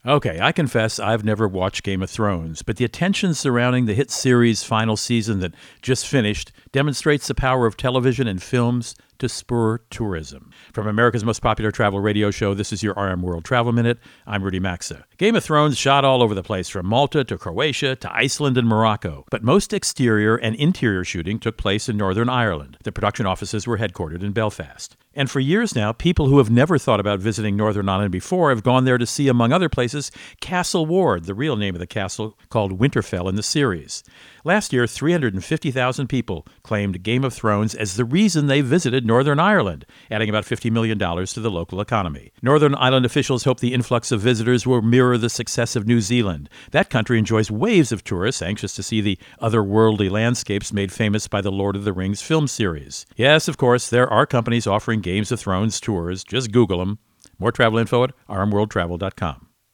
Okay, I confess I've never watched Game of Thrones, but the attention surrounding the hit series' final season that just finished demonstrates the power of television and films to spur tourism. From America's most popular travel radio show, this is your RM World Travel Minute. I'm Rudy Maxa. Game of Thrones shot all over the place, from Malta to Croatia to Iceland and Morocco. But most exterior and interior shooting took place in Northern Ireland. The production offices were headquartered in Belfast. And for years now, people who have never thought about visiting Northern Ireland before have gone there to see, among other places, Castle Ward, the real name of the castle called Winterfell in the series. Last year, 350,000 people claimed Game of Thrones as the reason they visited Northern Ireland, adding about $50 million to the local economy. Northern Ireland officials hope the influx of visitors will mirror the success of New Zealand. That country enjoys waves of tourists anxious to see the otherworldly landscapes made famous by the Lord of the Rings film series. Yes, of course, there are companies offering Games of Thrones tours. Just Google them. More travel info at rmworldtravel.com.